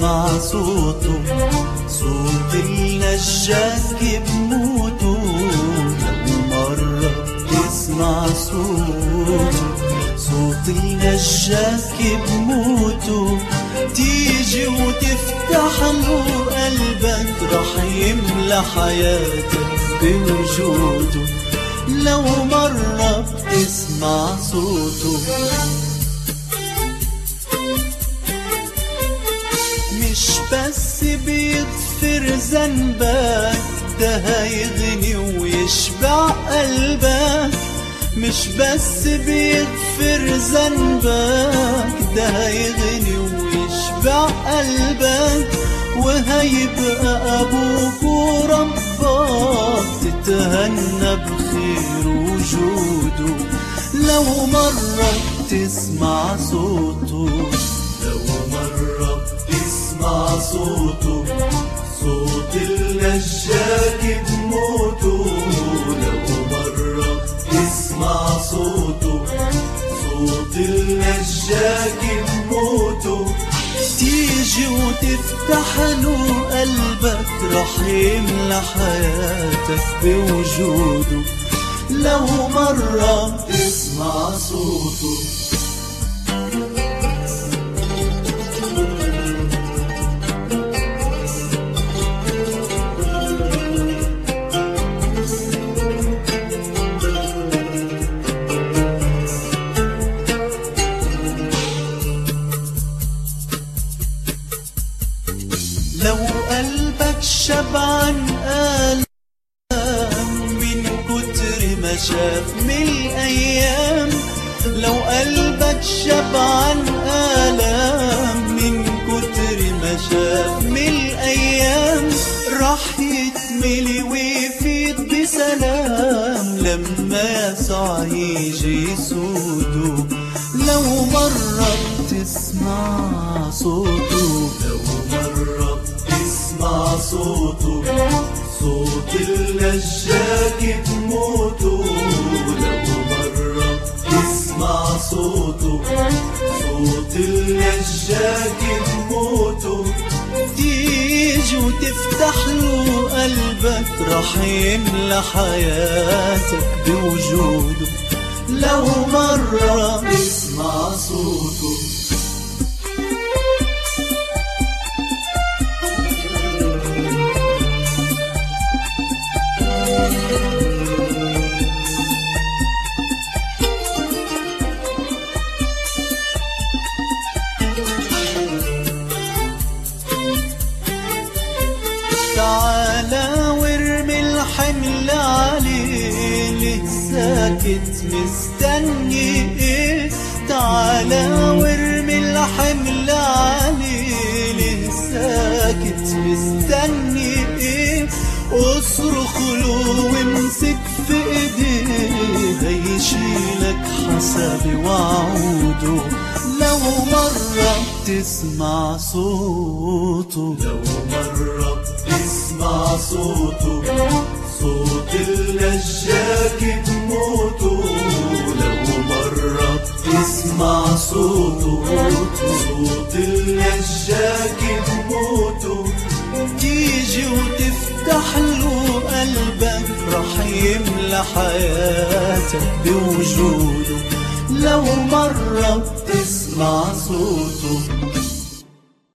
تسمع صوته، صوت النجاك بموته. لو مرة بتسمع صوته، صوت النجاك بموته، تيجي وتفتح له قلبك، رح يملى حياتك بوجوده. لو مرة بتسمع صوته، مش بس بيغفر ذنبك، ده هيغني ويشبع قلبك. مش بس بيغفر ذنبك، ده هيغني ويشبع قلبك. وهيبقى أبوك وربك، تتهنى بخير وجوده. لو مرة بتسمع صوته، لو مرة بتسمع صوته، صوت النجاك بموته. لو مرة بتسمع صوته، صوت النجاك بموته، تيجي وتفتح له قلبك، رح يملى حياتك بوجوده. لو مرة بتسمع صوته. لو قلبك شبعان آلام من كتر ما شاف من الأيام، لو قلبك شبعان آلام من كتر ما شاف من الأيام، رح يتملي ويفيض بسلام لما يسوع يجي يسوده. لو مرة بتسمع صوته، لو مرة بتسمع صوته، صوت النجاك بموته. لو مرة بتسمع صوته، صوت النجاك بموته، تيجي وتفتح له قلبك، رح يملى حياتك بوجوده. لو مرة بتسمع صوته. تعالى وارمي الحمل عليه، ليه ساكت مستني ايه؟ تعالى وارمي الحمل عليه، ليه ساكت مستني ايه؟ اصرخ له وامسك في ايديه، هيشيلك حسب وعوده. لو مرة بتسمع صوته، لو مرة بتسمع صوته، صوت النجاك بموته. لو مرة بتسمع صوته، صوت النجاك بموته، تيجي وتفتح له قلبك، رح يملى حياتك بوجوده. لو مرة بتسمع صوته.